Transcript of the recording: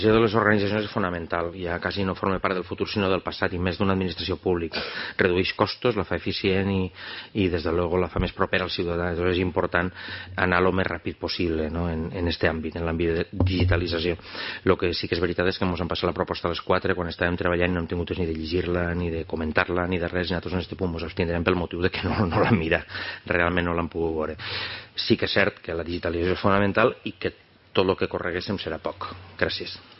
de les organitzacions és fonamental, ja quasi no forma part del futur sinó del passat i més d'una administració pública. Redueix costos, la fa eficient i des de luego la fa més propera al ciutadà. Llavors és important anar el més ràpid possible, no? en este àmbit, en l'àmbit de digitalització. El que sí que és veritat és que ens han passat la proposta a les 4 quan estàvem treballant i no hem tingut ni de llegir-la, ni de comentar-la, ni de res, i nosaltres en aquest punt ens abstindrem pel motiu de que no l'han mirat, realment no l'han pogut veure. Sí que és cert que la digitalització és fonamental i que tot el que correguéssim serà poc. Gràcies.